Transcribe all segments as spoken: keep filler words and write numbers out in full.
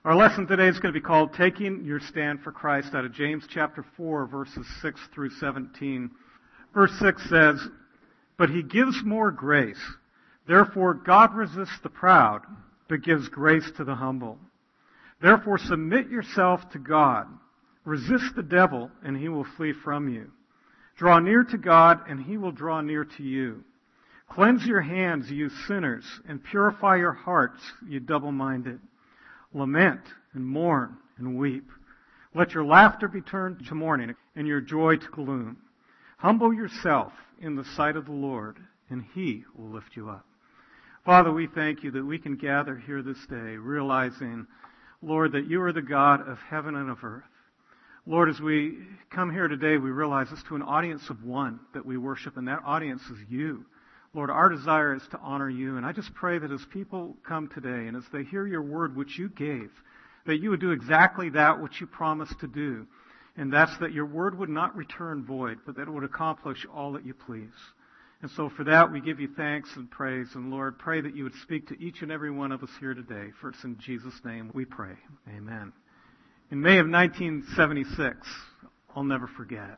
Our lesson today is going to be called Taking Your Stand for Christ out of James chapter four, verses six through seventeen. Verse six says, "But he gives more grace. Therefore God resists the proud, but gives grace to the humble. Therefore submit yourself to God. Resist the devil, and he will flee from you. Draw near to God, and he will draw near to you. Cleanse your hands, you sinners, and purify your hearts, you double-minded. Lament and mourn and weep. Let your laughter be turned to mourning and your joy to gloom. Humble yourself in the sight of the Lord, and he will lift you up." Father, we thank you that we can gather here this day realizing, Lord, that you are the God of heaven and of earth. Lord, as we come here today, we realize it's to an audience of one that we worship, and that audience is you. Lord, our desire is to honor you, and I just pray that as people come today and as they hear your word which you gave, that you would do exactly that which you promised to do, and that's that your word would not return void, but that it would accomplish all that you please. And so for that, we give you thanks and praise, and Lord, pray that you would speak to each and every one of us here today. For it's in Jesus' name we pray. Amen. In May of nineteen seventy-six, I'll never forget,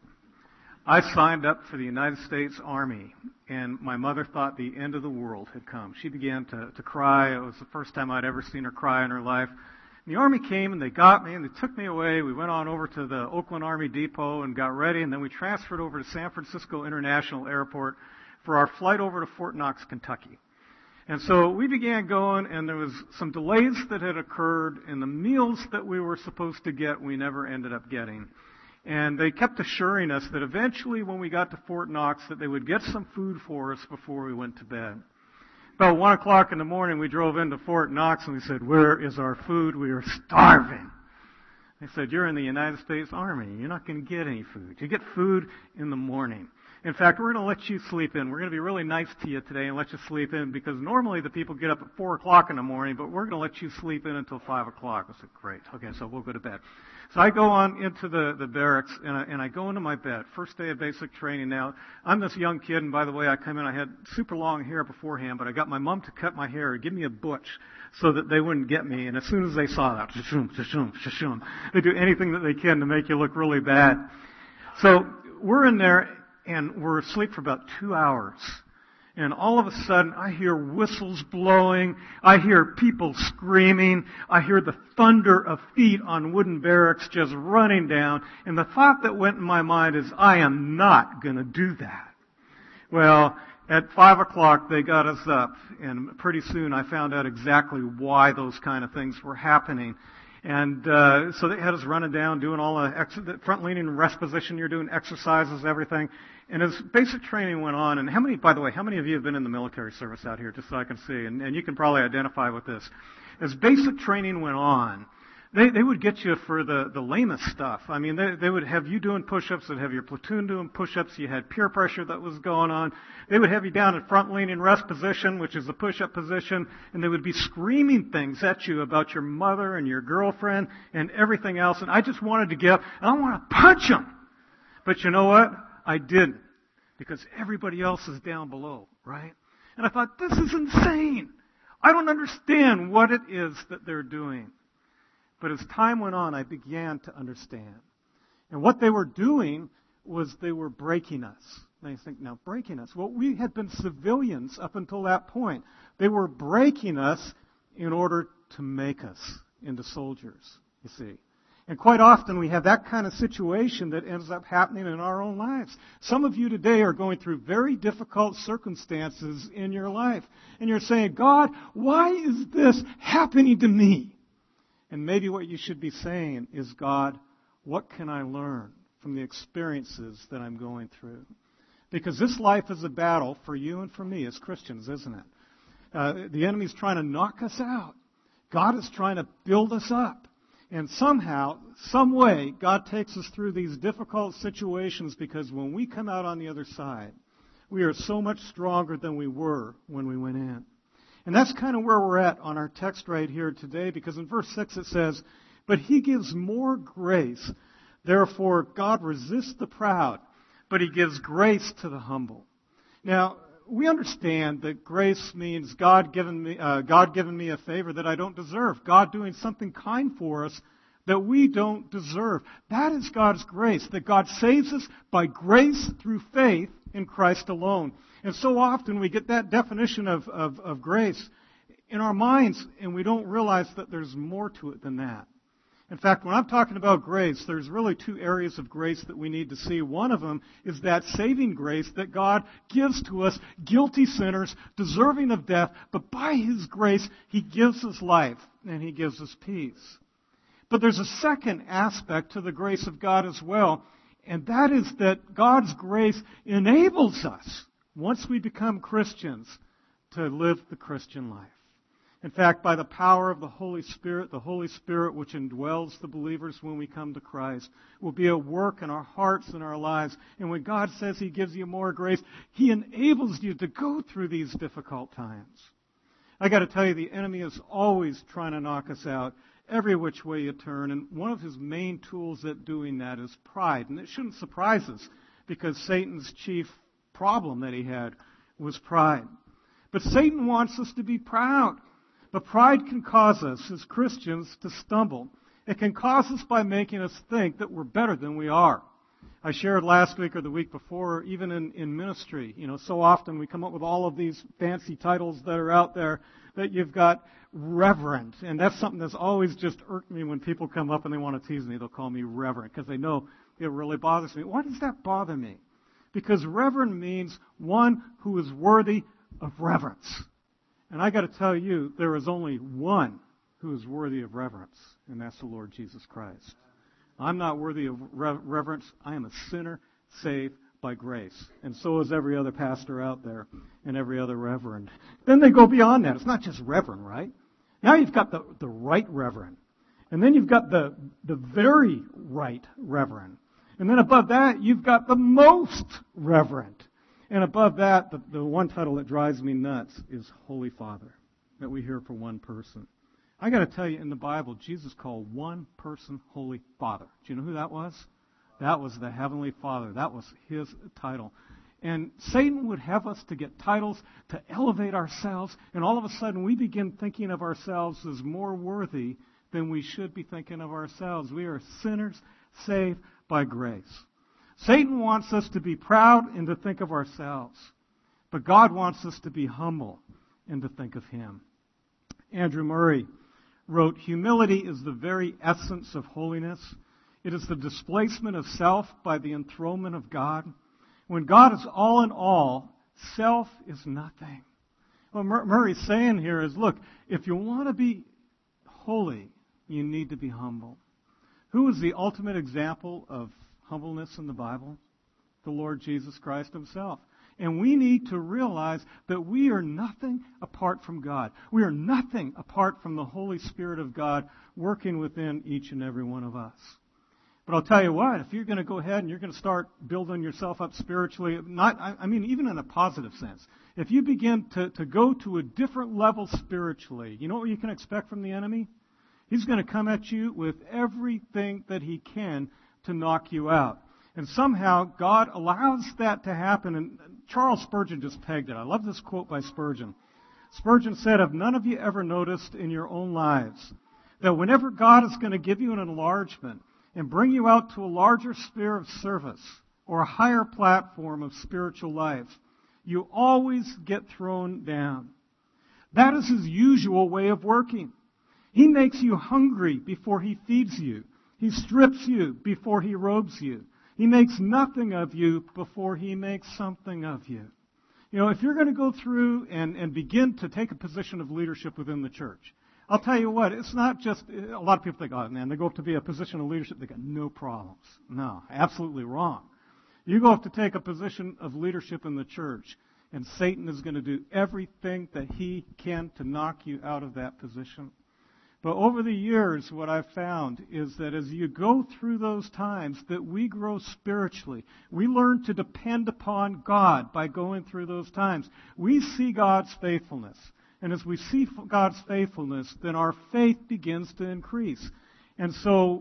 I signed up for the United States Army, and my mother thought the end of the world had come. She began to, to cry. It was the first time I'd ever seen her cry in her life. And the Army came, and they got me, and they took me away. We went on over to the Oakland Army Depot and got ready, and then we transferred over to San Francisco International Airport for our flight over to Fort Knox, Kentucky. And so we began going, and there was some delays that had occurred, and the meals that we were supposed to get, we never ended up getting. And they kept assuring us that eventually when we got to Fort Knox that they would get some food for us before we went to bed. About one o'clock in the morning we drove into Fort Knox and we said, "Where is our food? We are starving." They said, "You're in the United States Army. You're not going to get any food. You get food in the morning. In fact, we're going to let you sleep in. We're going to be really nice to you today and let you sleep in because normally the people get up at four o'clock in the morning, but we're going to let you sleep in until five o'clock. I said, "Great. Okay, so we'll go to bed." So I go on into the, the barracks, and I, and I go into my bed. First day of basic training. Now, I'm this young kid, and by the way, I come in, I had super long hair beforehand, but I got my mom to cut my hair and give me a butch so that they wouldn't get me. And as soon as they saw that, shashum, shashum, shashum, they do anything that they can to make you look really bad. So we're in there, and we're asleep for about two hours. And all of a sudden, I hear whistles blowing. I hear people screaming. I hear the thunder of feet on wooden barracks just running down. And the thought that went in my mind is, I am not going to do that. Well, at five o'clock, they got us up. And pretty soon, I found out exactly why those kind of things were happening. And uh, so they had us running down, doing all the, ex- the front-leaning rest position. You're doing exercises, everything. And as basic training went on, and how many, by the way, how many of you have been in the military service out here, just so I can see, and, and you can probably identify with this. As basic training went on, they, they would get you for the, the lamest stuff. I mean, they, they would have you doing push-ups, they'd have your platoon doing push-ups, you had peer pressure that was going on. They would have you down in front-leaning rest position, which is the push-up position, and they would be screaming things at you about your mother and your girlfriend and everything else, and I just wanted to get up, and I want to punch them. But you know what? I didn't, because everybody else is down below, right? And I thought, this is insane. I don't understand what it is that they're doing. But as time went on, I began to understand. And what they were doing was they were breaking us. And you think, now, breaking us? Well, we had been civilians up until that point. They were breaking us in order to make us into soldiers, you see. And quite often we have that kind of situation that ends up happening in our own lives. Some of you today are going through very difficult circumstances in your life. And you're saying, "God, why is this happening to me?" And maybe what you should be saying is, "God, what can I learn from the experiences that I'm going through?" Because this life is a battle for you and for me as Christians, isn't it? Uh, the enemy's trying to knock us out. God is trying to build us up. And somehow, some way, God takes us through these difficult situations because when we come out on the other side, we are so much stronger than we were when we went in. And that's kind of where we're at on our text right here today, because in verse six it says, "But he gives more grace. Therefore, God resists the proud, but he gives grace to the humble." Now, we understand that grace means God giving me, uh, God giving me a favor that I don't deserve. God doing something kind for us that we don't deserve. That is God's grace, that God saves us by grace through faith in Christ alone. And so often we get that definition of, of, of grace in our minds, and we don't realize that there's more to it than that. In fact, when I'm talking about grace, there's really two areas of grace that we need to see. One of them is that saving grace that God gives to us, guilty sinners, deserving of death, but by His grace, He gives us life, and He gives us peace. But there's a second aspect to the grace of God as well, and that is that God's grace enables us, once we become Christians, to live the Christian life. In fact, by the power of the Holy Spirit, the Holy Spirit which indwells the believers when we come to Christ, will be at work in our hearts and our lives. And when God says He gives you more grace, He enables you to go through these difficult times. I got to tell you, the enemy is always trying to knock us out every which way you turn. And one of his main tools at doing that is pride. And it shouldn't surprise us, because Satan's chief problem that he had was pride. But Satan wants us to be proud. But pride can cause us as Christians to stumble. It can cause us by making us think that we're better than we are. I shared last week or the week before, even in, in ministry, you know, so often we come up with all of these fancy titles that are out there, that you've got reverend. And that's something that's always just irked me when people come up and they want to tease me. They'll call me reverend because they know it really bothers me. Why does that bother me? Because reverend means one who is worthy of reverence. And I got to tell you, there is only one who is worthy of reverence, and that's the Lord Jesus Christ. I'm not worthy of reverence. I am a sinner saved by grace. And so is every other pastor out there and every other reverend. Then they go beyond that. It's not just reverend, right? Now you've got the, the right reverend. And then you've got the, the very right reverend. And then above that, you've got the most reverend. And above that, the, the one title that drives me nuts is Holy Father, that we hear for one person. I got to tell you, in the Bible, Jesus called one person Holy Father. Do you know who that was? That was the Heavenly Father. That was His title. And Satan would have us to get titles to elevate ourselves, and all of a sudden we begin thinking of ourselves as more worthy than we should be thinking of ourselves. We are sinners saved by grace. Satan wants us to be proud and to think of ourselves. But God wants us to be humble and to think of Him. Andrew Murray wrote, "Humility is the very essence of holiness. It is the displacement of self by the enthronement of God. When God is all in all, self is nothing." What Murray's saying here is, look, if you want to be holy, you need to be humble. Who is the ultimate example of humbleness in the Bible? The Lord Jesus Christ Himself. And we need to realize that we are nothing apart from God. We are nothing apart from the Holy Spirit of God working within each and every one of us. But I'll tell you what, if you're going to go ahead and you're going to start building yourself up spiritually, not, I mean, even in a positive sense, if you begin to, to go to a different level spiritually, you know what you can expect from the enemy? He's going to come at you with everything that he can to knock you out. And somehow God allows that to happen. And Charles Spurgeon just pegged it. I love this quote by Spurgeon. Spurgeon said, "Have none of you ever noticed in your own lives that whenever God is going to give you an enlargement and bring you out to a larger sphere of service or a higher platform of spiritual life, you always get thrown down? That is His usual way of working. He makes you hungry before He feeds you. He strips you before He robes you. He makes nothing of you before He makes something of you." You know, if you're going to go through and, and begin to take a position of leadership within the church, I'll tell you what, it's not just, a lot of people think, oh man, they go up to be a position of leadership, they got no problems. No, absolutely wrong. You go up to take a position of leadership in the church, and Satan is going to do everything that he can to knock you out of that position. But over the years, what I've found is that as you go through those times, that we grow spiritually. We learn to depend upon God by going through those times. We see God's faithfulness. And as we see God's faithfulness, then our faith begins to increase. And so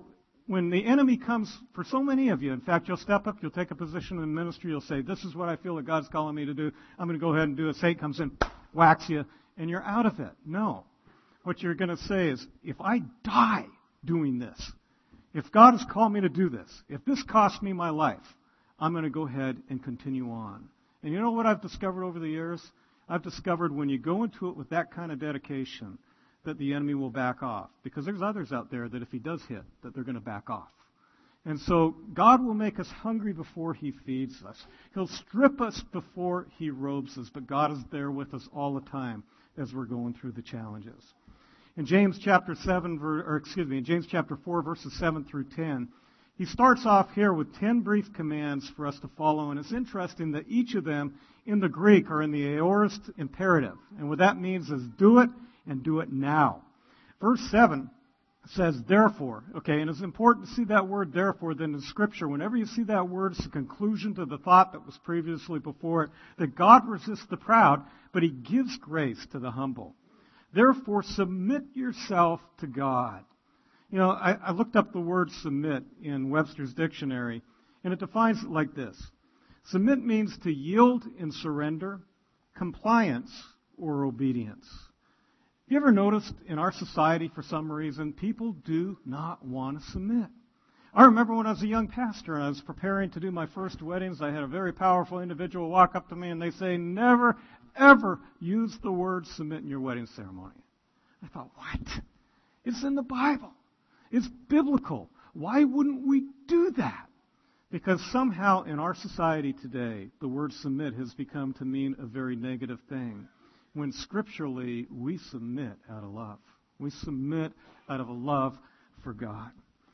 when the enemy comes for so many of you, in fact, you'll step up, you'll take a position in ministry, you'll say, this is what I feel that God's calling me to do. I'm going to go ahead and do it. Satan comes in, whacks you, and you're out of it. No. What you're going to say is, if I die doing this, if God has called me to do this, if this costs me my life, I'm going to go ahead and continue on. And you know what I've discovered over the years? I've discovered when you go into it with that kind of dedication, that the enemy will back off. Because there's others out there that if he does hit, that they're going to back off. And so God will make us hungry before he feeds us. He'll strip us before he robes us. But God is there with us all the time as we're going through the challenges. In James chapter seven, or excuse me, in James chapter four, verses seven through ten, he starts off here with ten brief commands for us to follow. And it's interesting that each of them in the Greek are in the aorist imperative. And what that means is do it and do it now. Verse seven says, therefore. Okay, and it's important to see that word therefore then in Scripture. Whenever you see that word, it's a conclusion to the thought that was previously before it, that God resists the proud, but he gives grace to the humble. Therefore, submit yourself to God. You know, I, I looked up the word submit in Webster's dictionary, and it defines it like this. Submit means to yield in surrender, compliance, or obedience. Have you ever noticed in our society, for some reason, people do not want to submit? I remember when I was a young pastor and I was preparing to do my first weddings, I had a very powerful individual walk up to me and they say, never, ever use the word submit in your wedding ceremony. I thought, what? It's in the Bible. It's biblical. Why wouldn't we do that? Because somehow in our society today, the word submit has become to mean a very negative thing. When scripturally, we submit out of love. We submit out of a love for God.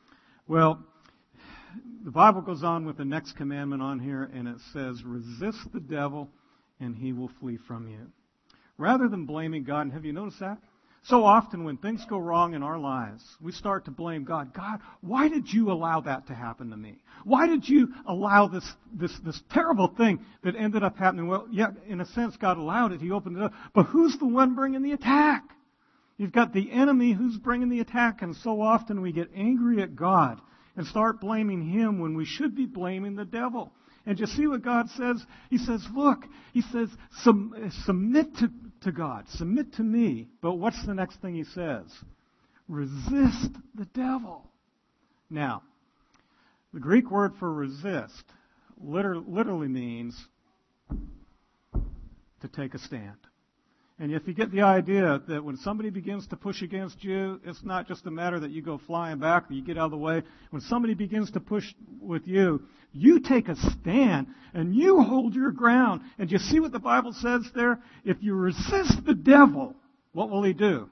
Well, the Bible goes on with the next commandment on here, and it says, resist the devil, and he will flee from you. Rather than blaming God, and have you noticed that? So often when things go wrong in our lives, we start to blame God. God, why did you allow that to happen to me? Why did you allow this, this, this terrible thing that ended up happening? Well, yeah, in a sense, God allowed it. He opened it up. But who's the one bringing the attack? You've got the enemy who's bringing the attack. And so often we get angry at God and start blaming him when we should be blaming the devil. And you see what God says? He says, look, he says, submit to, to God, submit to me. But what's the next thing he says? Resist the devil. Now, the Greek word for resist liter- literally means to take a stand. And if you get the idea that when somebody begins to push against you, it's not just a matter that you go flying back or you get out of the way. When somebody begins to push with you, you take a stand and you hold your ground. And you see what the Bible says there? If you resist the devil, what will he do?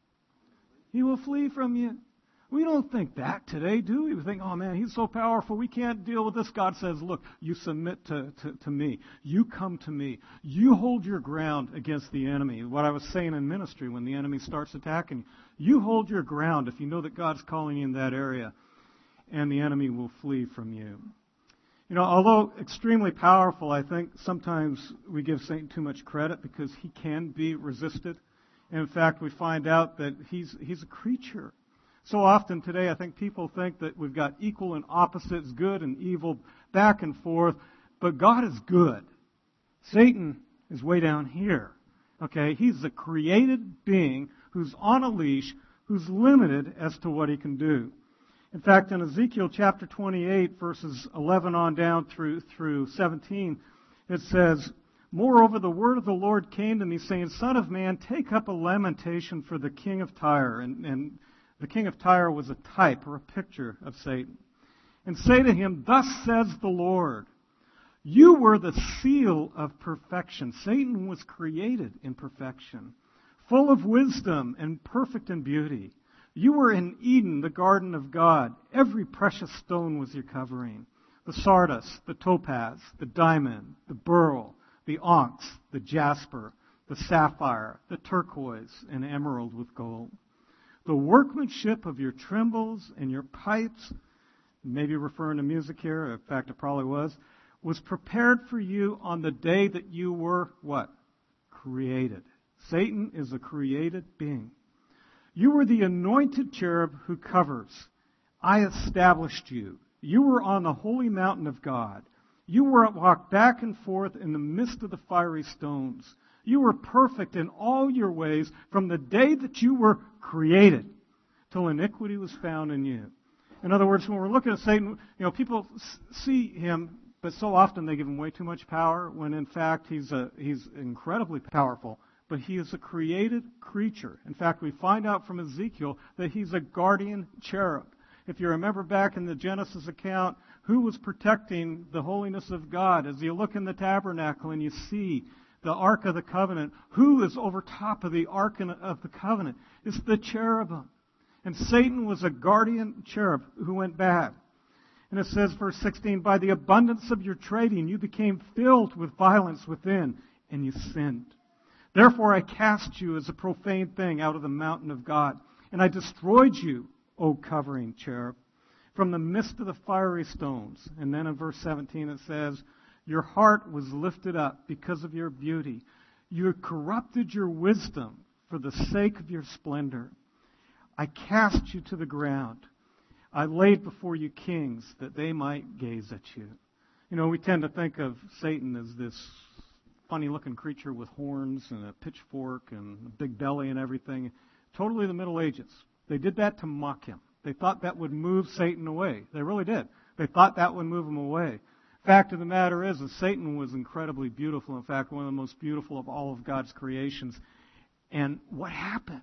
He will flee from you. We don't think that today, do we? We think, oh man, he's so powerful, we can't deal with this. God says, look, you submit to, to, to me. You come to me. You hold your ground against the enemy. What I was saying in ministry, when the enemy starts attacking you, you hold your ground if you know that God's calling you in that area, and the enemy will flee from you. You know, although extremely powerful, I think sometimes we give Satan too much credit because he can be resisted. And in fact, we find out that he's he's a creature. So often today, I think people think that we've got equal and opposites, good and evil, back and forth. But God is good. Satan is way down here. Okay? He's a created being who's on a leash, who's limited as to what he can do. In fact, in Ezekiel chapter twenty-eight, verses eleven on down through, through seventeen, it says, moreover, the word of the Lord came to me, saying, Son of man, take up a lamentation for the king of Tyre. And, and the king of Tyre was a type or a picture of Satan. And say to him, thus says the Lord, you were the seal of perfection. Satan was created in perfection, full of wisdom and perfect in beauty. You were in Eden, the garden of God. Every precious stone was your covering. The sardius, the topaz, the diamond, the beryl, the onyx, the jasper, the sapphire, the turquoise, and emerald with gold. The workmanship of your timbrels and your pipes, maybe referring to music here, in fact it probably was, was prepared for you on the day that you were, what? Created. Satan is a created being. You were the anointed cherub who covers. I established you. You were on the holy mountain of God. You were walked back and forth in the midst of the fiery stones. You were perfect in all your ways from the day that you were created till iniquity was found in you. In other words, when we're looking at Satan, you know, people see him, but so often they give him way too much power, when in fact he's a, he's incredibly powerful. But he is a created creature. In fact, we find out from Ezekiel that he's a guardian cherub. If you remember back in the Genesis account, who was protecting the holiness of God? As you look in the tabernacle and you see the Ark of the Covenant, who is over top of the Ark of the Covenant? It's the cherubim. And Satan was a guardian cherub who went bad. And it says, verse sixteen, by the abundance of your trading, you became filled with violence within, and you sinned. Therefore I cast you as a profane thing out of the mountain of God, and I destroyed you, O covering cherub, from the midst of the fiery stones. And then in verse seventeen it says, your heart was lifted up because of your beauty. You corrupted your wisdom for the sake of your splendor. I cast you to the ground. I laid before you kings that they might gaze at you. You know, we tend to think of Satan as this funny-looking creature with horns and a pitchfork and a big belly and everything. Totally the Middle Ages. They did that to mock him. They thought that would move Satan away. They really did. They thought that would move him away. Fact of the matter is that Satan was incredibly beautiful. In fact, one of the most beautiful of all of God's creations. And what happened?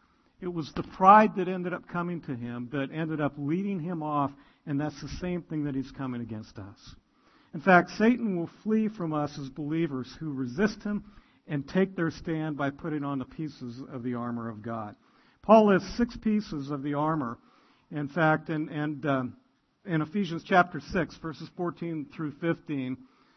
It was the pride that ended up coming to him that ended up leading him off, and that's the same thing that he's coming against us. In fact, Satan will flee from us as believers who resist him and take their stand by putting on the pieces of the armor of God. Paul lists six pieces of the armor. In fact, and, and um, in Ephesians chapter six, verses fourteen through fifteen,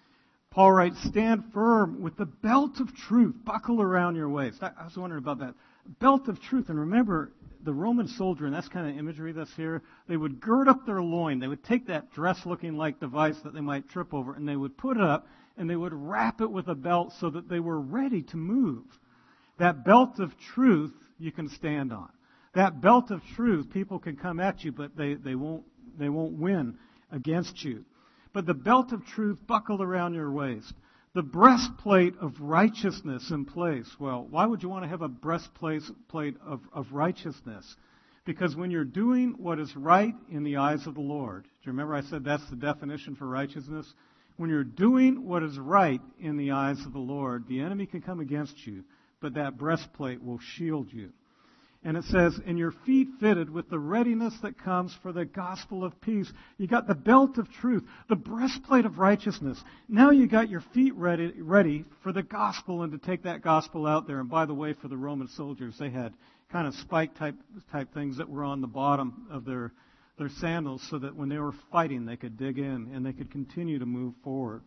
Paul writes, stand firm with the belt of truth buckled around your waist. I, I was wondering about that. Belt of truth. And remember, the Roman soldier, and that's kind of imagery that's here, they would gird up their loin. They would take that dress-looking like device that they might trip over, and they would put it up, and they would wrap it with a belt so that they were ready to move. That belt of truth you can stand on. That belt of truth, people can come at you, but they, they won't they won't win against you. But the belt of truth buckled around your waist. The breastplate of righteousness in place. Well, why would you want to have a breastplate plate of, of righteousness? Because when you're doing what is right in the eyes of the Lord, do you remember I said that's the definition for righteousness? When you're doing what is right in the eyes of the Lord, the enemy can come against you, but that breastplate will shield you. And it says, and your feet fitted with the readiness that comes for the gospel of peace. You got the belt of truth, the breastplate of righteousness. Now you got your feet ready, ready for the gospel and to take that gospel out there. And by the way, for the Roman soldiers, they had kind of spike type type things that were on the bottom of their their sandals so that when they were fighting, they could dig in and they could continue to move forward.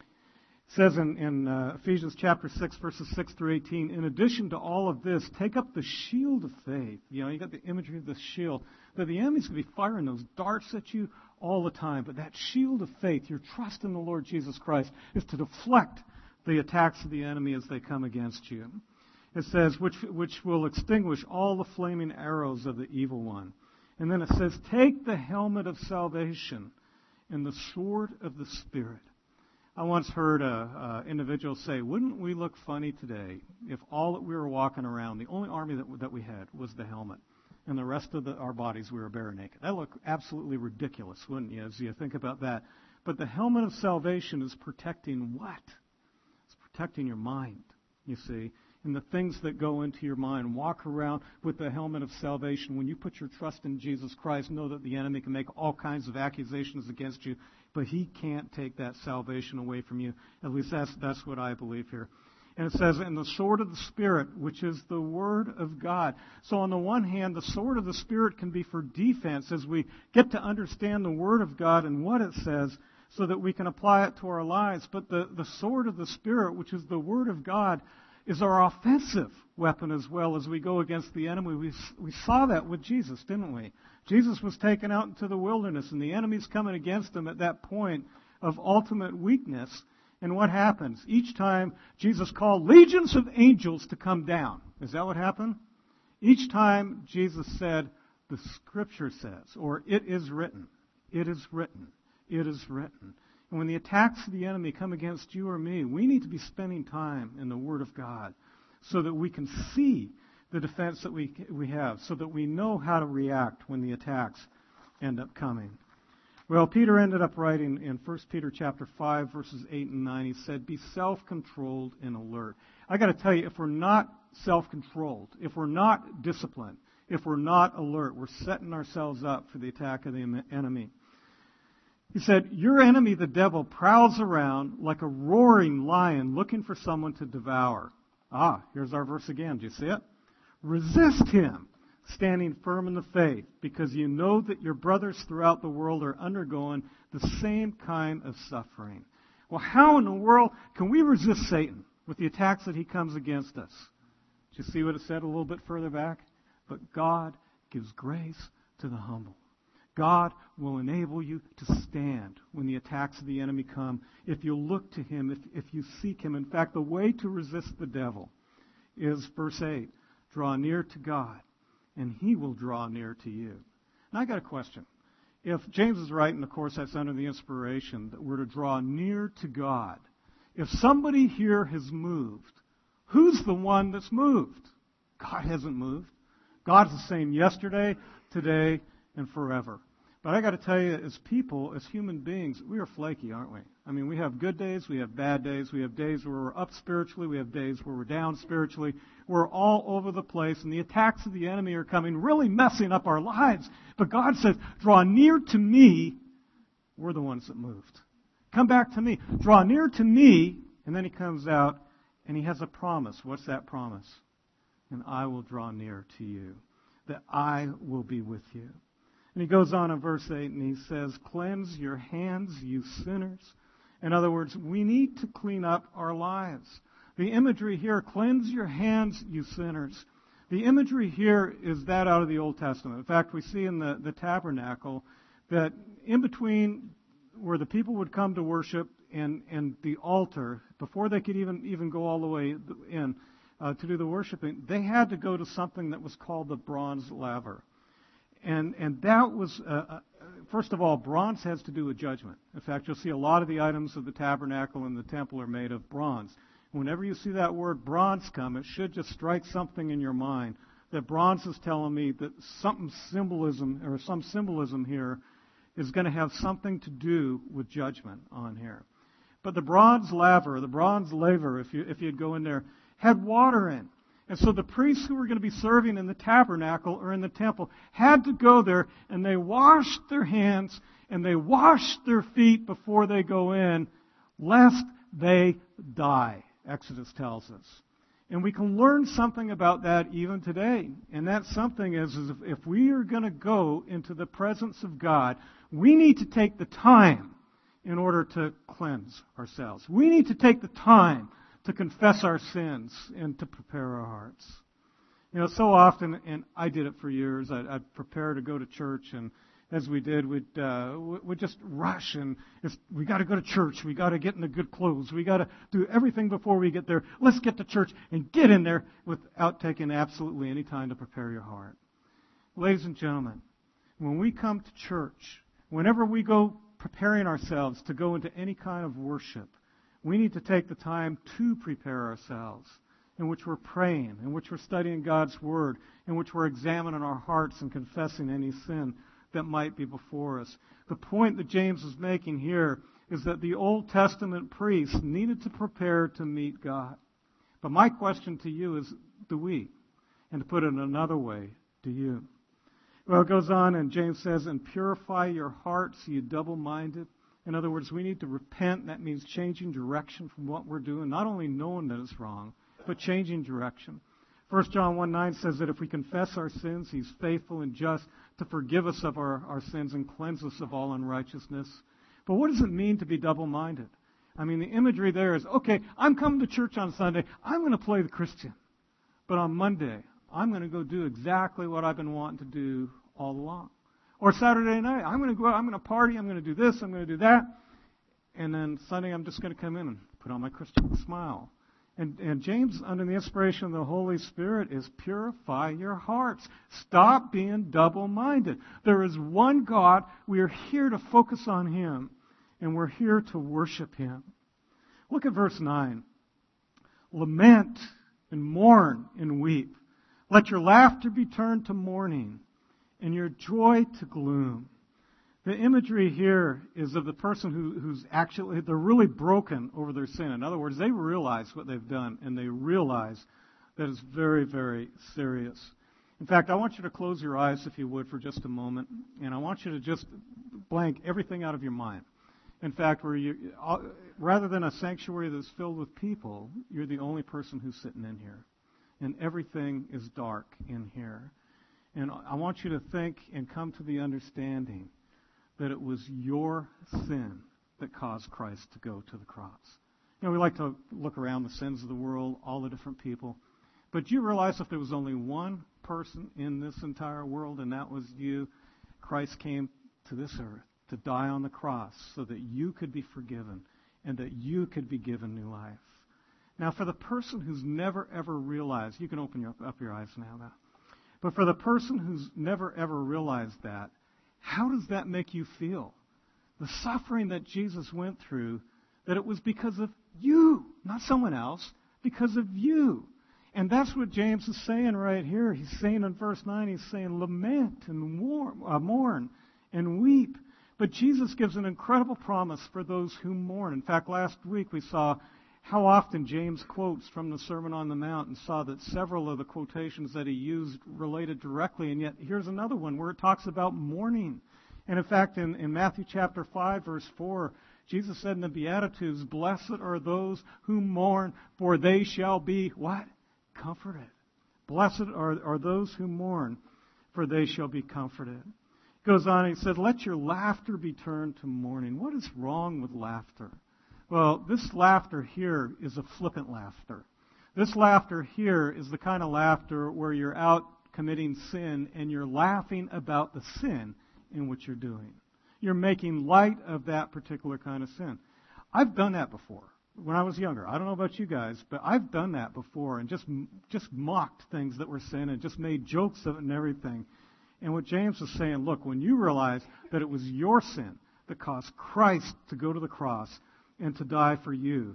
It says in, in uh, Ephesians chapter six, verses six through eighteen, in addition to all of this, take up the shield of faith. You know, you got the imagery of the shield. That the enemy's going to be firing those darts at you all the time. But that shield of faith, your trust in the Lord Jesus Christ, is to deflect the attacks of the enemy as they come against you. It says, which, which will extinguish all the flaming arrows of the evil one. And then it says, take the helmet of salvation and the sword of the Spirit. I once heard an individual say, wouldn't we look funny today if all that we were walking around, the only army that, that we had was the helmet, and the rest of the, our bodies we were bare naked? That would look absolutely ridiculous, wouldn't you, as you think about that? But the helmet of salvation is protecting what? It's protecting your mind, you see, and the things that go into your mind. Walk around with the helmet of salvation. When you put your trust in Jesus Christ, know that the enemy can make all kinds of accusations against you, but he can't take that salvation away from you. At least that's, that's what I believe here. And it says, and the sword of the Spirit, which is the Word of God. So on the one hand, the sword of the Spirit can be for defense as we get to understand the Word of God and what it says so that we can apply it to our lives. But the, the sword of the Spirit, which is the Word of God, is our offensive weapon as well as we go against the enemy. We, we saw that with Jesus, didn't we? Jesus was taken out into the wilderness, and the enemy's coming against him at that point of ultimate weakness. And what happens? Each time Jesus called legions of angels to come down. Is that what happened? Each time Jesus said, the Scripture says, or it is written, it is written, it is written. And when the attacks of the enemy come against you or me, we need to be spending time in the Word of God so that we can see the defense that we we have, so that we know how to react when the attacks end up coming. Well, Peter ended up writing in First Peter chapter five, verses eight and nine, he said, be self-controlled and alert. I got to tell you, if we're not self-controlled, if we're not disciplined, if we're not alert, we're setting ourselves up for the attack of the enemy. He said, your enemy, the devil, prowls around like a roaring lion looking for someone to devour. Ah, here's our verse again. Do you see it? Resist him, standing firm in the faith, because you know that your brothers throughout the world are undergoing the same kind of suffering. Well, how in the world can we resist Satan with the attacks that he comes against us? Did you see what it said a little bit further back? But God gives grace to the humble. God will enable you to stand when the attacks of the enemy come if you look to him, if, if you seek him. In fact, the way to resist the devil is, verse eight, draw near to God, and he will draw near to you. Now, I got a question. If James is right, and of course that's under the inspiration, that we're to draw near to God, if somebody here has moved, who's the one that's moved? God hasn't moved. God's the same yesterday, today, and forever. But I got to tell you, as people, as human beings, we are flaky, aren't we? I mean, we have good days, we have bad days, we have days where we're up spiritually, we have days where we're down spiritually. We're all over the place, and the attacks of the enemy are coming, really messing up our lives. But God says, draw near to me. We're the ones that moved. Come back to me. Draw near to me. And then he comes out, and he has a promise. What's that promise? And I will draw near to you, that I will be with you. And he goes on in verse eight, and he says, cleanse your hands, you sinners. In other words, we need to clean up our lives. The imagery here, cleanse your hands, you sinners. The imagery here is that out of the Old Testament. In fact, we see in the, the tabernacle that in between where the people would come to worship and, and the altar, before they could even, even go all the way in uh, to do the worshiping, they had to go to something that was called the bronze laver. And and that was, uh, uh, first of all, bronze has to do with judgment. In fact, you'll see a lot of the items of the tabernacle and the temple are made of bronze. Whenever you see that word bronze come, it should just strike something in your mind. That bronze is telling me that something symbolism, or some symbolism here, is going to have something to do with judgment on here. But the bronze laver, the bronze laver, if you if you'd go in there, had water in. And so the priests who were going to be serving in the tabernacle or in the temple had to go there, and they washed their hands and they washed their feet before they go in, lest they die, Exodus tells us. And we can learn something about that even today. And that something is, is if, if we are going to go into the presence of God, we need to take the time in order to cleanse ourselves. We need to take the time to confess our sins and to prepare our hearts. You know, so often, and I did it for years, I'd, I'd prepare to go to church, and as we did, we'd, uh, we'd just rush, and it's, we got to go to church, we got to get in the good clothes, we got to do everything before we get there. Let's get to church and get in there without taking absolutely any time to prepare your heart. Ladies and gentlemen, when we come to church, whenever we go preparing ourselves to go into any kind of worship, we need to take the time to prepare ourselves, in which we're praying, in which we're studying God's Word, in which we're examining our hearts and confessing any sin that might be before us. The point that James is making here is that the Old Testament priests needed to prepare to meet God. But my question to you is, do we? And to put it another way, do you? Well, it goes on, and James says, and purify your hearts, you double-minded. In other words, we need to repent. That means changing direction from what we're doing, not only knowing that it's wrong, but changing direction. First John one nine says that if we confess our sins, He's faithful and just to forgive us of our, our sins and cleanse us of all unrighteousness. But what does it mean to be double-minded? I mean, the imagery there is, okay, I'm coming to church on Sunday. I'm going to play the Christian. But on Monday, I'm going to go do exactly what I've been wanting to do all along. Or Saturday night, I'm going to go out, I'm going to party, I'm going to do this, I'm going to do that. And then Sunday, I'm just going to come in and put on my Christian smile. And, and James, under the inspiration of the Holy Spirit, is purify your hearts. Stop being double-minded. There is one God. We are here to focus on Him, and we're here to worship Him. Look at verse nine. Lament and mourn and weep. Let your laughter be turned to mourning, and your joy to gloom. The imagery here is of the person who, who's actually, they're really broken over their sin. In other words, they realize what they've done, and they realize that it's very, very serious. In fact, I want you to close your eyes, if you would, for just a moment, and I want you to just blank everything out of your mind. In fact, where you, rather than a sanctuary that's filled with people, you're the only person who's sitting in here, and everything is dark in here. And I want you to think and come to the understanding that it was your sin that caused Christ to go to the cross. You know, we like to look around the sins of the world, all the different people. But do you realize if there was only one person in this entire world, and that was you, Christ came to this earth to die on the cross so that you could be forgiven and that you could be given new life. Now, for the person who's never, ever realized, you can open your, up your eyes now, now. But for the person who's never, ever realized that, how does that make you feel? The suffering that Jesus went through, that it was because of you, not someone else, because of you. And that's what James is saying right here. He's saying in verse nine, he's saying, lament and mourn, uh, mourn and weep. But Jesus gives an incredible promise for those who mourn. In fact, last week we saw how often James quotes from the Sermon on the Mount and saw that several of the quotations that he used related directly. And yet here's another one where it talks about mourning. And in fact, in, in Matthew chapter five, verse four, Jesus said in the Beatitudes, blessed are those who mourn, for they shall be, what? Comforted. Blessed are, are those who mourn, for they shall be comforted. He goes on and he said, let your laughter be turned to mourning. What is wrong with laughter? Well, this laughter here is a flippant laughter. This laughter here is the kind of laughter where you're out committing sin and you're laughing about the sin in what you're doing. You're making light of that particular kind of sin. I've done that before when I was younger. I don't know about you guys, but I've done that before and just just mocked things that were sin and just made jokes of it and everything. And what James is saying, look, when you realize that it was your sin that caused Christ to go to the cross and to die for you,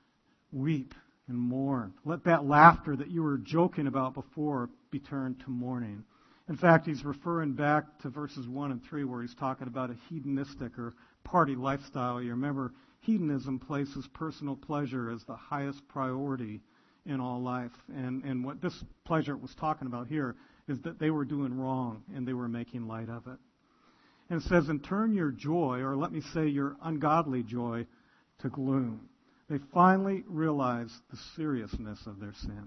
weep and mourn. Let that laughter that you were joking about before be turned to mourning. In fact, he's referring back to verses one and three where he's talking about a hedonistic or party lifestyle. You remember, hedonism places personal pleasure as the highest priority in all life. And, and what this pleasure was talking about here is that they were doing wrong and they were making light of it. And it says, and turn your joy, or let me say your ungodly joy, to gloom. They finally realized the seriousness of their sin.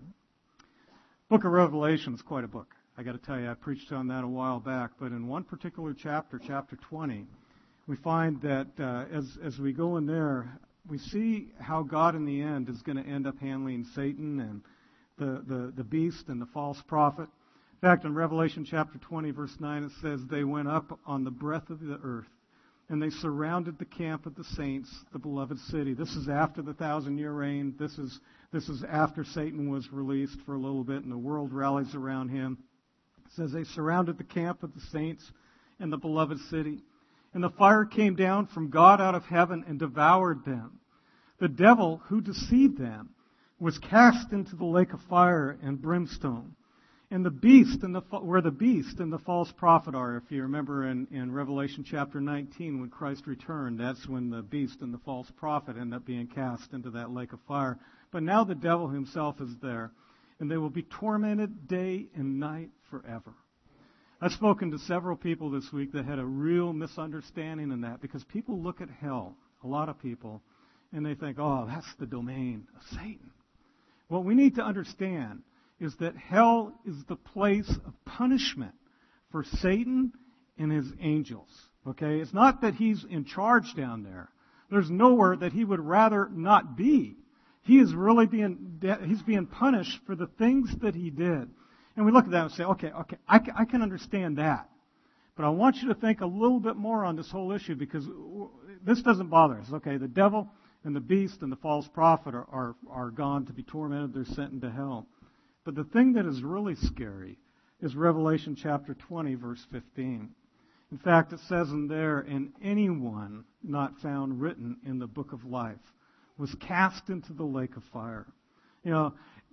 Book of Revelation is quite a book. I got to tell you, I preached on that a while back. But in one particular chapter, chapter twenty, we find that uh, as as we go in there, we see how God in the end is going to end up handling Satan and the, the, the beast and the false prophet. In fact, in Revelation chapter twenty, verse nine, it says, they went up on the breadth of the earth, and they surrounded the camp of the saints, the beloved city. This is after the thousand-year reign. This is this is after Satan was released for a little bit, and the world rallies around him. It says they surrounded the camp of the saints and the beloved city. And the fire came down from God out of heaven and devoured them. The devil who deceived them was cast into the lake of fire and brimstone. And the beast and the where the beast and the false prophet are. If you remember in, in Revelation chapter nineteen, when Christ returned, that's when the beast and the false prophet end up being cast into that lake of fire. But now the devil himself is there, and they will be tormented day and night forever. I've spoken to several people this week that had a real misunderstanding in that, because people look at hell, a lot of people, and they think, oh, that's the domain of Satan. What we need to understand is that hell is the place of punishment for Satan and his angels. Okay? It's not that he's in charge down there. There's nowhere that he would rather not be. He is really being, he's being punished for the things that he did. And we look at that and say, okay, okay, I can, I can understand that. But I want you to think a little bit more on this whole issue, because this doesn't bother us. Okay, the devil And the beast and the false prophet are, are, are gone to be tormented. They're sent into hell. But the thing that is really scary is Revelation chapter twenty, verse fifteen. In fact, it says in there, and anyone not found written in the book of life was cast into the lake of fire. You know,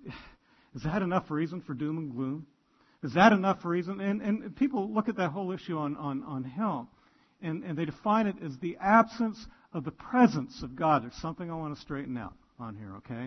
is that enough reason for doom and gloom? Is that enough reason? And, and people look at that whole issue on, on, on hell, and, and they define it as the absence of the presence of God. There's something I want to straighten out on here, okay?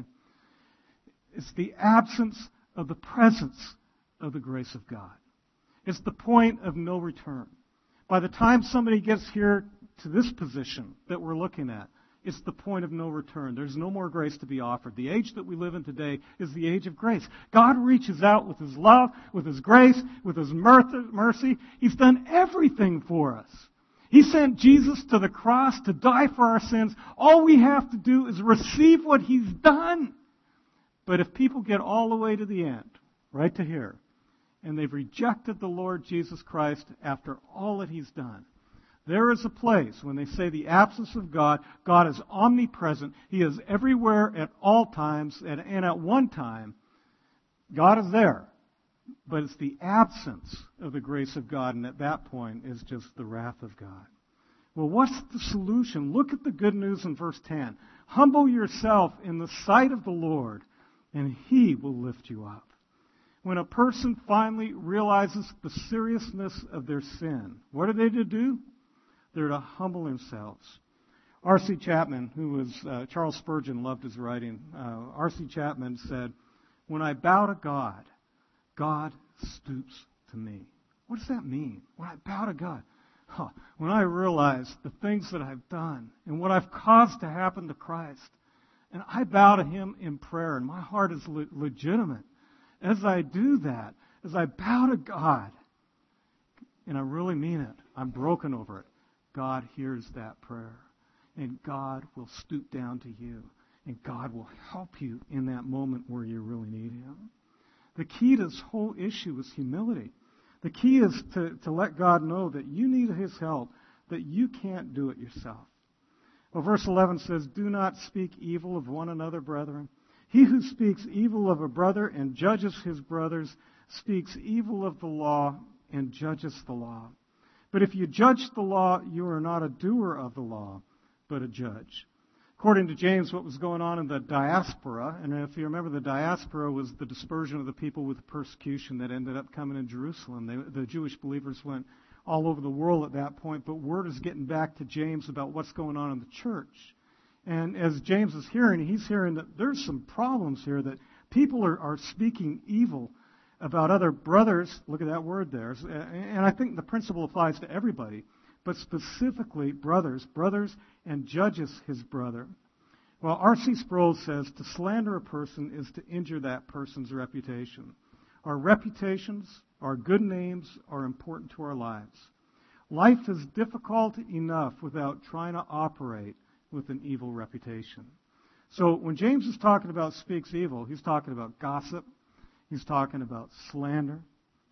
It's the absence of the presence of the grace of God. It's the point of no return. By the time somebody gets here to this position that we're looking at, it's the point of no return. There's no more grace to be offered. The age that we live in today is the age of grace. God reaches out with His love, with His grace, with His mercy. He's done everything for us. He sent Jesus to the cross to die for our sins. All we have to do is receive what He's done. But if people get all the way to the end, right to here, and they've rejected the Lord Jesus Christ after all that He's done, there is a place when they say the absence of God, God is omnipresent. He is everywhere at all times, and, and at one time, God is there. But it's the absence of the grace of God, and at that point is just the wrath of God. Well, what's the solution? Look at the good news in verse ten. Humble yourself in the sight of the Lord, and He will lift you up. When a person finally realizes the seriousness of their sin, what are they to do? They're to humble themselves. R C Chapman, who was, uh, Charles Spurgeon loved his writing. Uh, R C Chapman said, when I bow to God, God stoops to me. What does that mean? When I bow to God? Huh. When I realize the things that I've done and what I've caused to happen to Christ, and I bow to Him in prayer, and my heart is le- legitimate. As I do that, as I bow to God, and I really mean it, I'm broken over it, God hears that prayer. And God will stoop down to you. And God will help you in that moment where you really need Him. The key to this whole issue is humility. The key is to, to let God know that you need His help, that you can't do it yourself. Well, verse eleven says, do not speak evil of one another, brethren. He who speaks evil of a brother and judges his brothers speaks evil of the law and judges the law. But if you judge the law, you are not a doer of the law, but a judge. According to James, what was going on in the diaspora, and if you remember, the diaspora was the dispersion of the people with persecution that ended up coming in Jerusalem. They, the Jewish believers went all over the world at that point, but word is getting back to James about what's going on in the church. And as James is hearing, he's hearing that there's some problems here, that people are, are speaking evil about other brothers. Look at that word there. And I think the principle applies to everybody, but specifically brothers. Brothers and judges his brother. Well, R C Sproul says to slander a person is to injure that person's reputation. Our reputations, our good names are important to our lives. Life is difficult enough without trying to operate with an evil reputation. So when James is talking about speaks evil, he's talking about gossip. He's talking about slander. Have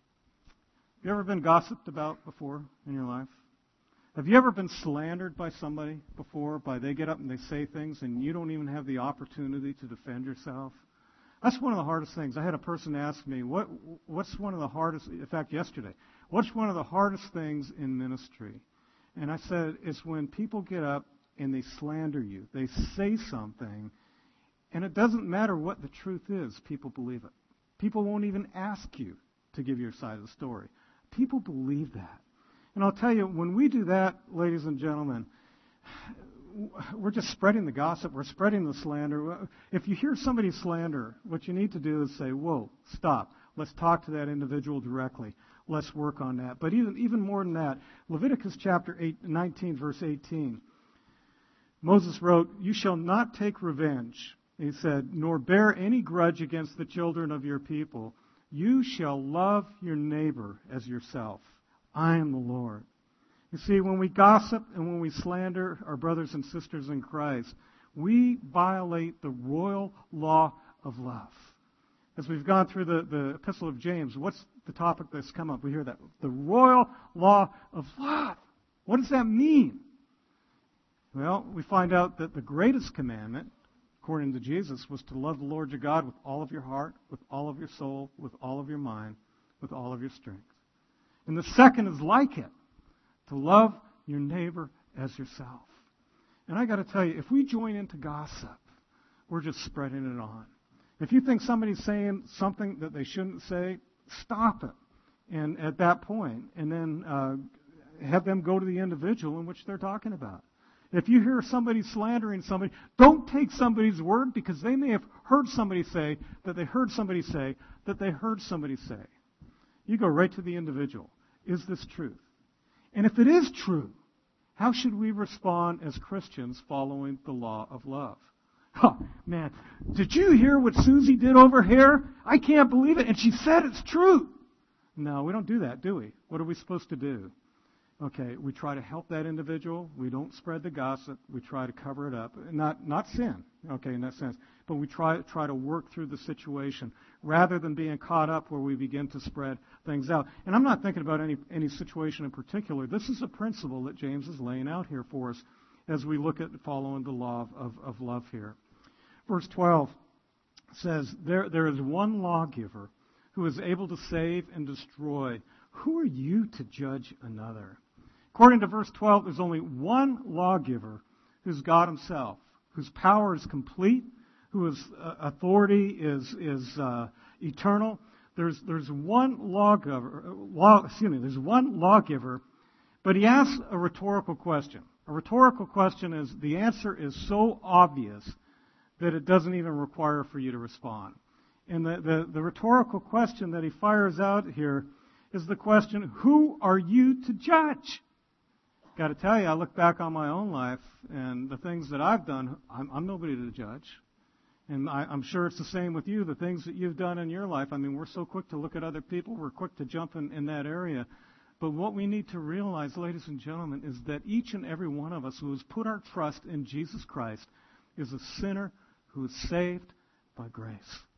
you ever been gossiped about before in your life? Have you ever been slandered by somebody before, by they get up and they say things and you don't even have the opportunity to defend yourself? That's one of the hardest things. I had a person ask me, what, what's one of the hardest, in fact, yesterday, what's one of the hardest things in ministry? And I said, it's when people get up and they slander you. They say something, and it doesn't matter what the truth is, people believe it. People won't even ask you to give your side of the story. People believe that. And I'll tell you, when we do that, ladies and gentlemen, we're just spreading the gossip. We're spreading the slander. If you hear somebody slander, what you need to do is say, whoa, stop. Let's talk to that individual directly. Let's work on that. But even, even more than that, Leviticus chapter eight, nineteen, verse eighteen, Moses wrote, you shall not take revenge. He said, nor bear any grudge against the children of your people. You shall love your neighbor as yourself. I am the Lord. You see, when we gossip and when we slander our brothers and sisters in Christ, we violate the royal law of love. As we've gone through the, the epistle of James, what's the topic that's come up? We hear that. The royal law of love. What does that mean? Well, we find out that the greatest commandment, according to Jesus, was to love the Lord your God with all of your heart, with all of your soul, with all of your mind, with all of your strength. And the second is like it, to love your neighbor as yourself. And I got to tell you, if we join into gossip, we're just spreading it on. If you think somebody's saying something that they shouldn't say, stop it. And at that point, and then uh, have them go to the individual in which they're talking about. If you hear somebody slandering somebody, don't take somebody's word, because they may have heard somebody say that they heard somebody say that they heard somebody say. You go right to the individual. Is this truth? And if it is true, how should we respond as Christians following the law of love? Oh, man, did you hear what Susie did over here? I can't believe it. And she said it's true. No, we don't do that, do we? What are we supposed to do? Okay, we try to help that individual. We don't spread the gossip. We try to cover it up. Not not sin, okay, in that sense. But we try, try to work through the situation rather than being caught up where we begin to spread things out. And I'm not thinking about any, any situation in particular. This is a principle that James is laying out here for us as we look at following the law of, of, of love here. Verse twelve says, there, there is one lawgiver who is able to save and destroy. Who are you to judge another? According to verse twelve, there's only one lawgiver who's God himself, whose power is complete, whose uh, authority is is uh, eternal. There's there's one lawgiver, law, excuse me, there's one lawgiver, but he asks a rhetorical question. A rhetorical question is, the answer is so obvious that it doesn't even require for you to respond. And the, the, the rhetorical question that he fires out here is the question, who are you to judge? Got to tell you, I look back on my own life and the things that I've done, I'm, I'm nobody to judge. And I, I'm sure it's the same with you, the things that you've done in your life. I mean, we're so quick to look at other people. We're quick to jump in, in that area. But what we need to realize, ladies and gentlemen, is that each and every one of us who has put our trust in Jesus Christ is a sinner who is saved by grace.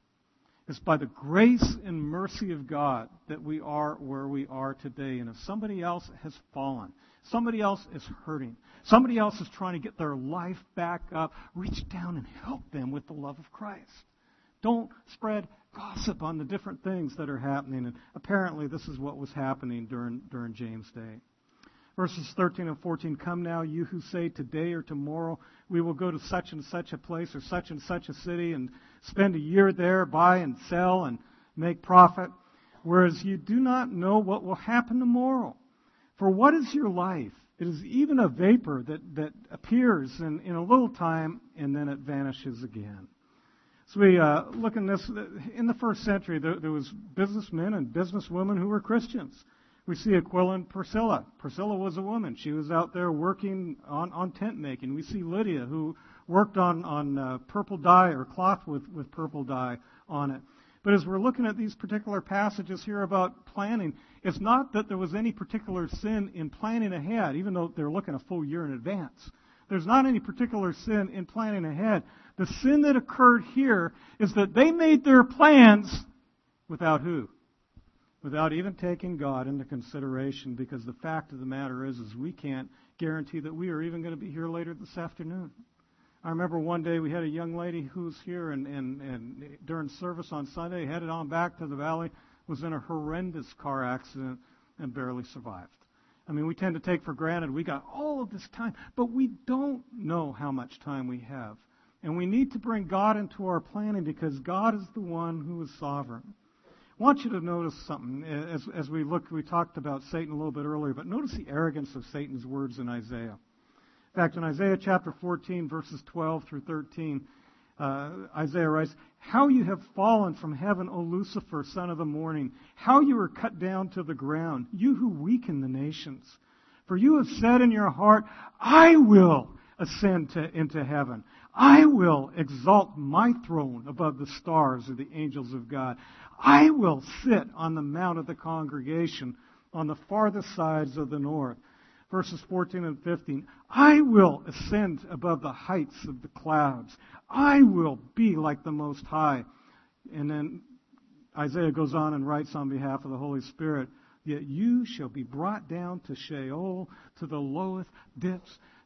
It's by the grace and mercy of God that we are where we are today. And if somebody else has fallen, somebody else is hurting, somebody else is trying to get their life back up, reach down and help them with the love of Christ. Don't spread gossip on the different things that are happening. And apparently this is what was happening during, during James' day. Verses thirteen and fourteen, come now, you who say today or tomorrow we will go to such and such a place or such and such a city and spend a year there, buy and sell and make profit, whereas you do not know what will happen tomorrow. For what is your life? It is even a vapor that, that appears in, in a little time and then it vanishes again. So we uh, look in this, in the first century there, there was businessmen and businesswomen who were Christians. We see Aquila and Priscilla. Priscilla was a woman. She was out there working on, on tent making. We see Lydia, who worked on, on uh, purple dye or cloth with, with purple dye on it. But as we're looking at these particular passages here about planning, it's not that there was any particular sin in planning ahead, even though they're looking a full year in advance. There's not any particular sin in planning ahead. The sin that occurred here is that they made their plans without who? Without even taking God into consideration, because the fact of the matter is, is we can't guarantee that we are even going to be here later this afternoon. I remember one day we had a young lady who was here and, and, and during service on Sunday, headed on back to the valley, was in a horrendous car accident and barely survived. I mean, we tend to take for granted we got all of this time, but we don't know how much time we have. And we need to bring God into our planning because God is the one who is sovereign. I want you to notice something. As, as we look, we talked about Satan a little bit earlier, but notice the arrogance of Satan's words in Isaiah. In fact, in Isaiah chapter fourteen, verses twelve through thirteen, uh, Isaiah writes, how you have fallen from heaven, O Lucifer, son of the morning. How you are cut down to the ground, you who weaken the nations. For you have said in your heart, I will ascend to, into heaven. I will exalt my throne above the stars of the angels of God. I will sit on the mount of the congregation on the farthest sides of the north. Verses fourteen and fifteen. I will ascend above the heights of the clouds. I will be like the Most High. And then Isaiah goes on and writes on behalf of the Holy Spirit, yet you shall be brought down to Sheol, to the lowest depths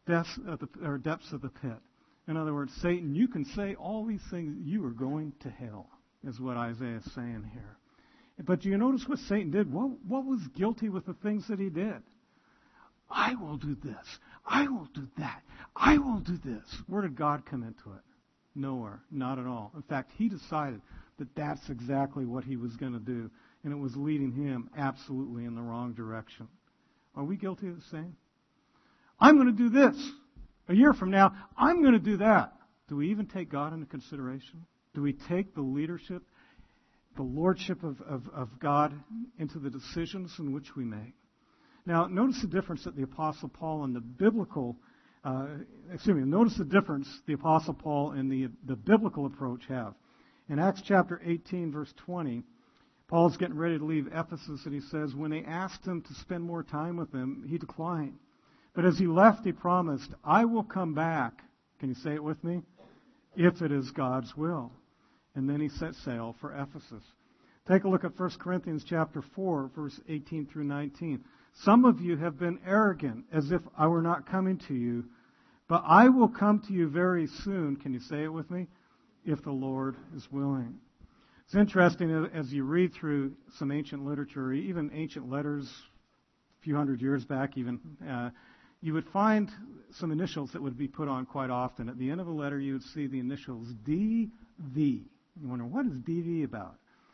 depths of the, or depths of the pit. In other words, Satan, you can say all these things, you are going to hell, is what Isaiah is saying here. But you notice what Satan did? What, what was guilty with the things that he did? I will do this. I will do that. I will do this. Where did God come into it? Nowhere. Not at all. In fact, he decided that that's exactly what he was going to do. And it was leading him absolutely in the wrong direction. Are we guilty of the same? I'm going to do this. A year from now, I'm going to do that. Do we even take God into consideration? Do we take the leadership, the lordship of, of, of God into the decisions in which we make? Now, notice the difference that the Apostle Paul and the biblical, uh, excuse me, notice the difference the Apostle Paul and the, the biblical approach have. In Acts chapter eighteen, verse twenty, Paul's getting ready to leave Ephesus, and he says, when they asked him to spend more time with them, he declined. But as he left, he promised, I will come back. Can you say it with me? If it is God's will. And then he set sail for Ephesus. Take a look at First Corinthians chapter four, verse eighteen through nineteen. Some of you have been arrogant, as if I were not coming to you. But I will come to you very soon. Can you say it with me? If the Lord is willing. It's interesting as you read through some ancient literature, even ancient letters a few hundred years back even, uh, you would find some initials that would be put on quite often. At the end of a letter, you would see the initials D V. You wonder, what is D V about?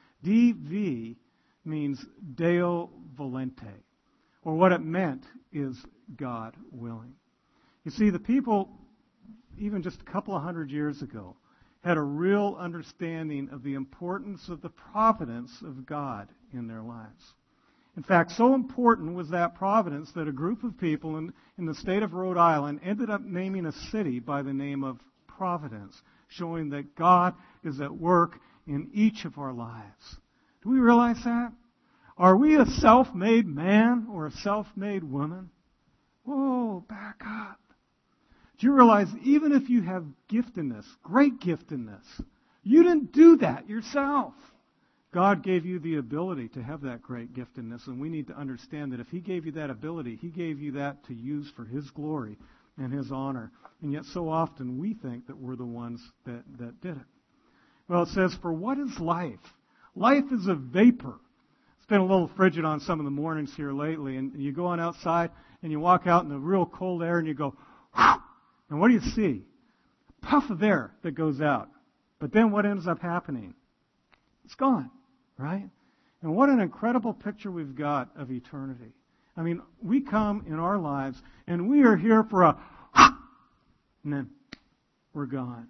D V means Deo Volente, or what it meant is God willing. You see, the people, even just a couple of hundred years ago, had a real understanding of the importance of the providence of God in their lives. In fact, so important was that providence that a group of people in, in the state of Rhode Island ended up naming a city by the name of Providence, showing that God is at work in each of our lives. Do we realize that? Are we a self-made man or a self-made woman? Whoa, back up. Do you realize even if you have giftedness, great giftedness, you didn't do that yourself. God gave you the ability to have that great giftedness, and we need to understand that if He gave you that ability, He gave you that to use for His glory and His honor. And yet so often we think that we're the ones that, that did it. Well, it says, for what is life? Life is a vapor. It's been a little frigid on some of the mornings here lately, and you go on outside and you walk out in the real cold air and you go, whew, and what do you see? A puff of air that goes out. But then what ends up happening? It's gone, right? And what an incredible picture we've got of eternity. I mean, we come in our lives and we are here for a and then we're gone.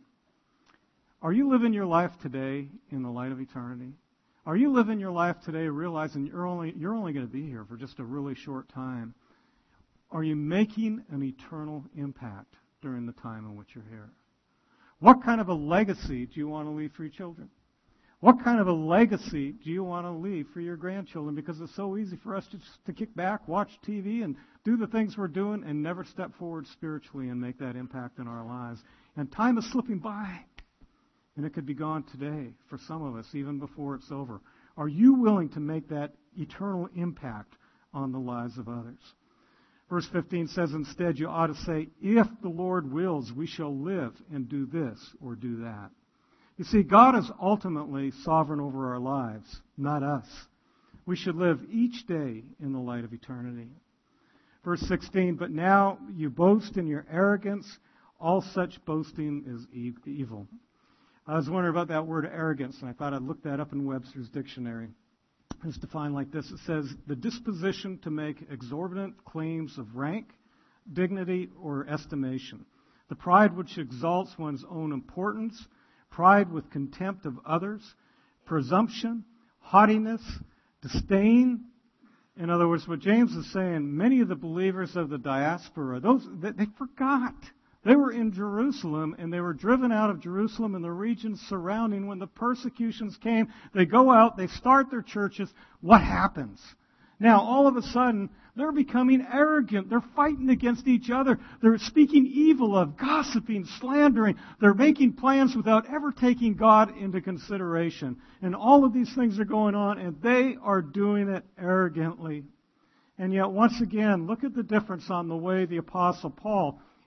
Are you living your life today in the light of eternity? Are you living your life today realizing you're only you're only going to be here for just a really short time? Are you making an eternal impact during the time in which you're here? What kind of a legacy do you want to leave for your children? What kind of a legacy do you want to leave for your grandchildren? Because it's so easy for us to, to kick back, watch T V, and do the things we're doing and never step forward spiritually and make that impact in our lives. And time is slipping by. And it could be gone today for some of us, even before it's over. Are you willing to make that eternal impact on the lives of others? Verse fifteen says, instead, you ought to say, if the Lord wills, we shall live and do this or do that. You see, God is ultimately sovereign over our lives, not us. We should live each day in the light of eternity. Verse sixteen, but now you boast in your arrogance. All such boasting is evil. I was wondering about that word arrogance, and I thought I'd look that up in Webster's dictionary. It's defined like this. It says, the disposition to make exorbitant claims of rank, dignity, or estimation. The pride which exalts one's own importance, pride with contempt of others, presumption, haughtiness, disdain. In other words, what James is saying, many of the believers of the diaspora, those they forgot. They were in Jerusalem, and they were driven out of Jerusalem and the regions surrounding. When the persecutions came, they go out, they start their churches. What happens? Now, all of a sudden, they're becoming arrogant. They're fighting against each other. They're speaking evil of, gossiping, slandering. They're making plans without ever taking God into consideration. And all of these things are going on, and they are doing it arrogantly. And yet, once again, look at the difference on the way the Apostle Paul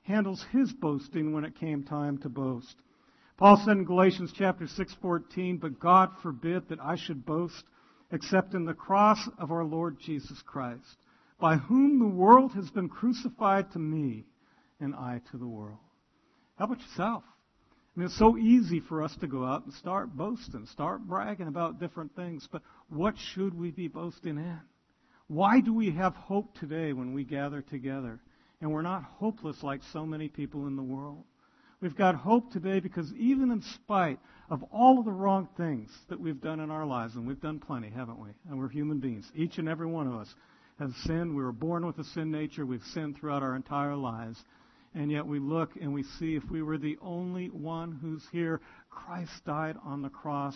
handles his boasting when it came time to boast. Paul said in Galatians chapter six fourteen, "But God forbid that I should boast except in the cross of our Lord Jesus Christ, by whom the world has been crucified to me, and I to the world." How about yourself? I mean, it's so easy for us to go out and start boasting, start bragging about different things, but what should we be boasting in? Why do we have hope today when we gather together? And we're not hopeless like so many people in the world. We've got hope today because even in spite of all of the wrong things that we've done in our lives, and we've done plenty, haven't we? And we're human beings. Each and every one of us has sinned. We were born with a sin nature. We've sinned throughout our entire lives. And yet we look and we see if we were the only one who's here, Christ died on the cross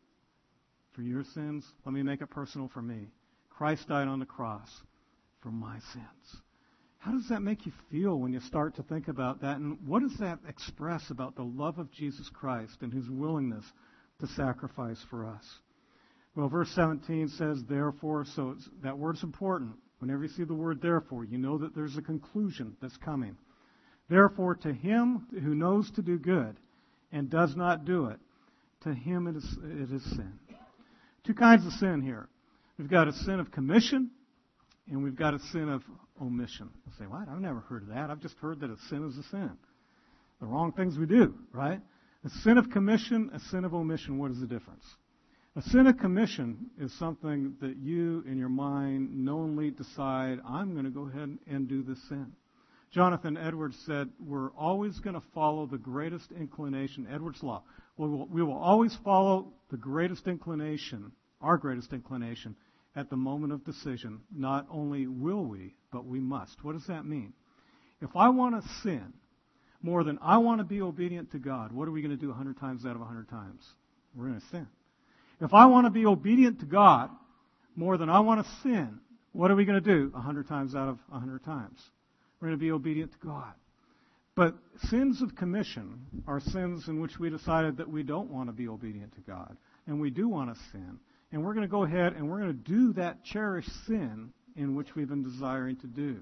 for your sins. Let me make it personal for me. Christ died on the cross for my sins. How does that make you feel when you start to think about that? And what does that express about the love of Jesus Christ and his willingness to sacrifice for us? Well, verse seventeen says, therefore, so it's, that word's important. Whenever you see the word therefore, you know that there's a conclusion that's coming. Therefore, to him who knows to do good and does not do it, to him it is, it is sin. Two kinds of sin here. We've got a sin of commission, and we've got a sin of omission. You say, what? I've never heard of that. I've just heard that a sin is a sin. The wrong things we do, right? A sin of commission, a sin of omission, what is the difference? A sin of commission is something that you, in your mind, knowingly decide, I'm going to go ahead and do this sin. Jonathan Edwards said, we're always going to follow the greatest inclination, Edwards' law. We will, we will always follow the greatest inclination, our greatest inclination, at the moment of decision. Not only will we, but we must. What does that mean? If I want to sin more than I want to be obedient to God, what are we going to do a hundred times out of a hundred times? We're going to sin. If I want to be obedient to God more than I want to sin, what are we going to do a hundred times out of a hundred times? We're going to be obedient to God. But sins of commission are sins in which we decided that we don't want to be obedient to God, and we do want to sin. And we're going to go ahead and we're going to do that cherished sin in which we've been desiring to do.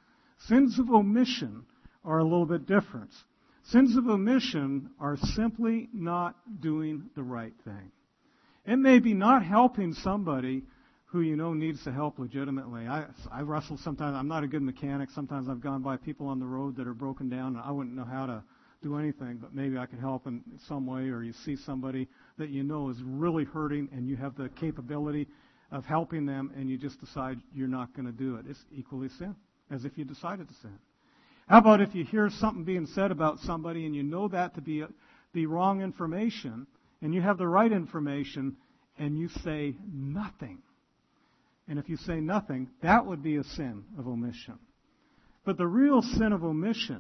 Sins of omission are a little bit different. Sins of omission are simply not doing the right thing. It may be not helping somebody who you know needs the help legitimately. I, I wrestle sometimes. I'm not a good mechanic. Sometimes I've gone by people on the road that are broken down, and I wouldn't know how to do anything, but maybe I can help in some way, or you see somebody that you know is really hurting, and you have the capability of helping them, and you just decide you're not going to do it. It's equally sin, as if you decided to sin. How about if you hear something being said about somebody, and you know that to be a, the wrong information, and you have the right information, and you say nothing? And if you say nothing, that would be a sin of omission. But the real sin of omission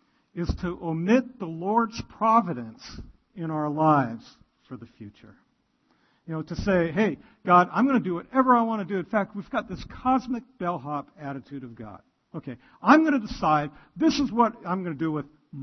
is to omit the Lord's providence in our lives for the future. You know, to say, hey, God, I'm going to do whatever I want to do. In fact, we've got this cosmic bellhop attitude of God. Okay, I'm going to decide this is what I'm going to do with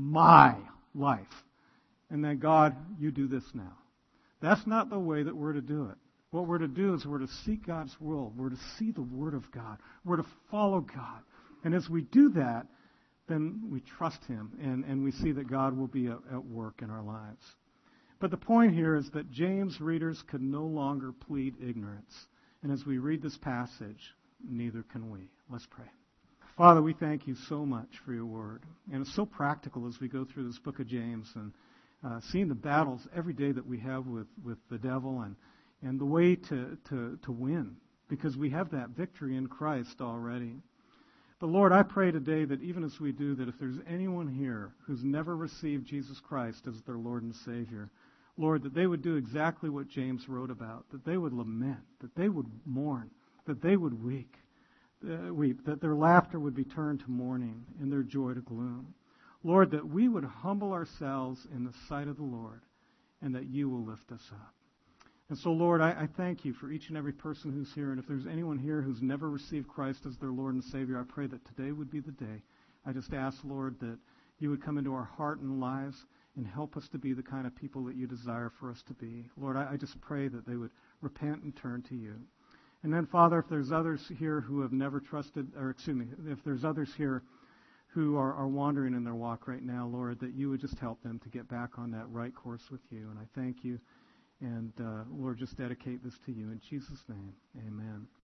my life. And then, God, you do this now. That's not the way that we're to do it. What we're to do is we're to seek God's will. We're to see the Word of God. We're to follow God. And as we do that, then we trust Him, and, and we see that God will be at, at work in our lives. But the point here is that James readers could no longer plead ignorance. And as we read this passage, neither can we. Let's pray. Father, we thank you so much for your Word. And it's so practical as we go through this book of James and uh, seeing the battles every day that we have with, with the devil and and the way to, to, to win, because we have that victory in Christ already. But Lord, I pray today that even as we do, that if there's anyone here who's never received Jesus Christ as their Lord and Savior, Lord, that they would do exactly what James wrote about, that they would lament, that they would mourn, that they would weep, uh, weep, that their laughter would be turned to mourning and their joy to gloom. Lord, that we would humble ourselves in the sight of the Lord, and that you will lift us up. And so, Lord, I, I thank you for each and every person who's here. And if there's anyone here who's never received Christ as their Lord and Savior, I pray that today would be the day. I just ask, Lord, that you would come into our heart and lives and help us to be the kind of people that you desire for us to be. Lord, I, I just pray that they would repent and turn to you. And then, Father, if there's others here who have never trusted, or excuse me, if there's others here who are, are wandering in their walk right now, Lord, that you would just help them to get back on that right course with you. And I thank you. And, uh, Lord, just dedicate this to you. In Jesus' name, amen.